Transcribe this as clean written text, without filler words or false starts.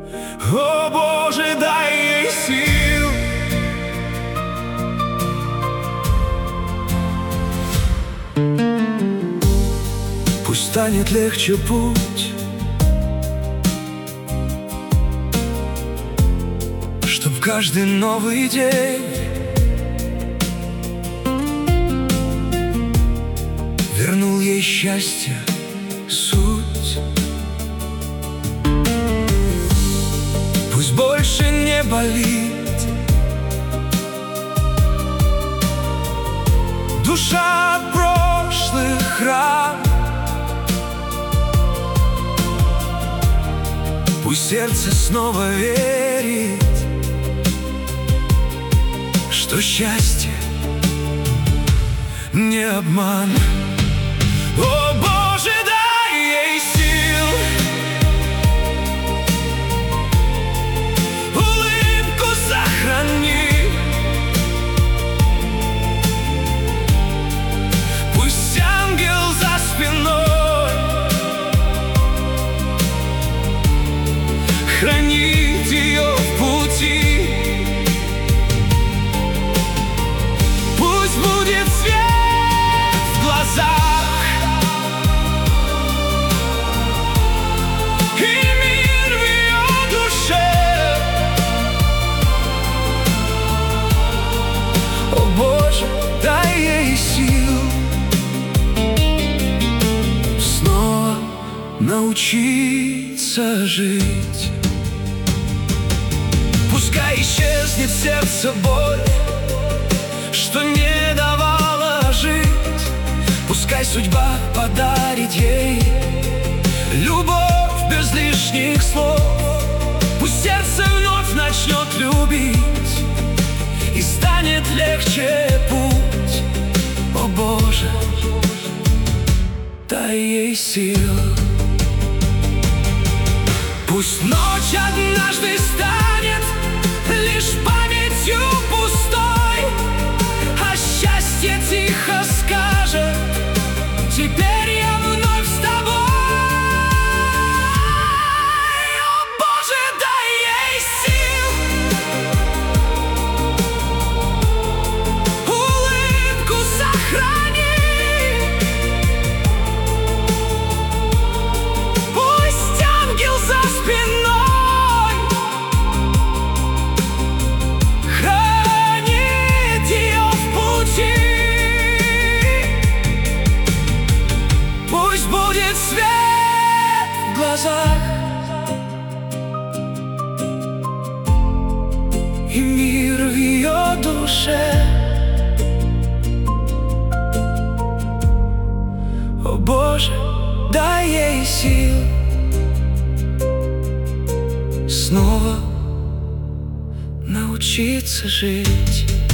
О Боже, дай ей сил. Пусть станет легче путь, чтоб каждый новый день вернул ей счастье, суть. Пусть больше не болит душа от прошлых ран. Пусть сердце снова верит, что счастье не обман. О Боже, дай ей сил, улыбку сохрани. Пусть ангел за спиной хранит ее в пути. Пусть будет свет в глазах и мир в ее душе. О Боже, дай ей сил снова научиться жить. Пускай исчезнет в сердце боль, что не давала жить. Пускай судьба подарит ей любовь без лишних слов. Пусть сердце вновь начнет любить и станет легче путь. О Боже, дай ей сил. Пусть ночь однажды станет лишь памятью пустой, а счастье тихо скажет: теперь я вновь с тобой. О Боже, дай ей сил, улыбку сохрани. Пусть ангел за спиной свет в глазах и мир в ее душе. О Боже, дай ей сил снова научиться жить.